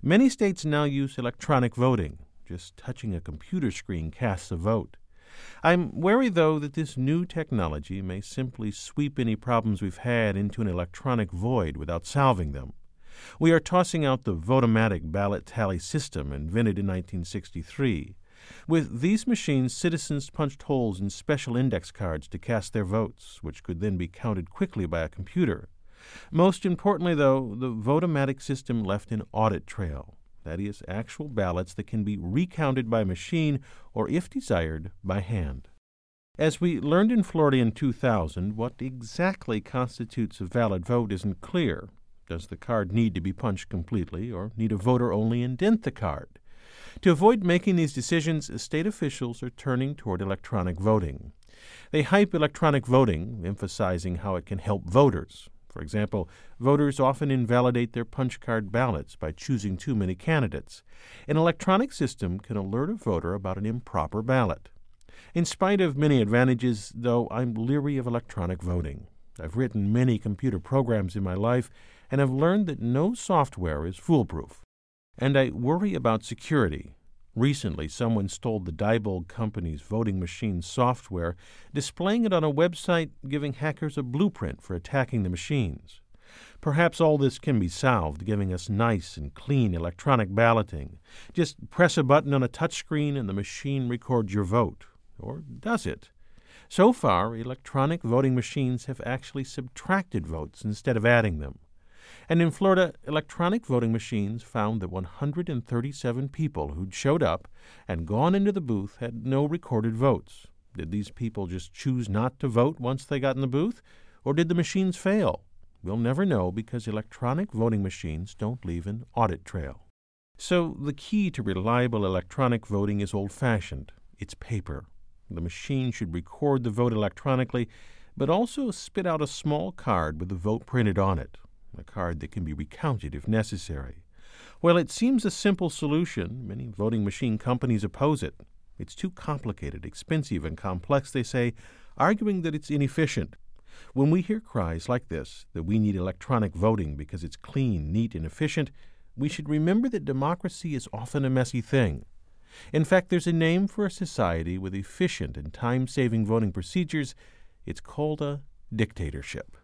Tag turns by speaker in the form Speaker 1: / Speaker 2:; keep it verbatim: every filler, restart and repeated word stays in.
Speaker 1: Many states now use electronic voting. Just touching a computer screen casts a vote. I'm wary, though, that this new technology may simply sweep any problems we've had into an electronic void without solving them. We are tossing out the Votomatic ballot tally system invented in nineteen sixty-three. With these machines, citizens punched holes in special index cards to cast their votes, which could then be counted quickly by a computer. Most importantly, though, the Votomatic system left an audit trail. That is, actual ballots that can be recounted by machine or, if desired, by hand. As we learned in Florida in two thousand, what exactly constitutes a valid vote isn't clear. Does the card need to be punched completely, or need a voter only indent the card? To avoid making these decisions, state officials are turning toward electronic voting. They hype electronic voting, emphasizing how it can help voters. For example, voters often invalidate their punch card ballots by choosing too many candidates. An electronic system can alert a voter about an improper ballot. In spite of many advantages, though, I'm leery of electronic voting. I've written many computer programs in my life, and have learned that no software is foolproof. And I worry about security. Recently, someone stole the Diebold Company's voting machine software, displaying it on a website, giving hackers a blueprint for attacking the machines. Perhaps all this can be solved, giving us nice and clean electronic balloting. Just press a button on a touchscreen and the machine records your vote. Or does it? So far, electronic voting machines have actually subtracted votes instead of adding them. And in Florida, electronic voting machines found that one hundred thirty-seven people who'd showed up and gone into the booth had no recorded votes. Did these people just choose not to vote once they got in the booth? Or did the machines fail? We'll never know because electronic voting machines don't leave an audit trail. So the key to reliable electronic voting is old-fashioned. It's paper. The machine should record the vote electronically, but also spit out a small card with the vote printed on it. A card that can be recounted if necessary. While it seems a simple solution, many voting machine companies oppose it. It's too complicated, expensive, and complex, they say, arguing that it's inefficient. When we hear cries like this, that we need electronic voting because it's clean, neat, and efficient, we should remember that democracy is often a messy thing. In fact, there's a name for a society with efficient and time-saving voting procedures. It's called a dictatorship.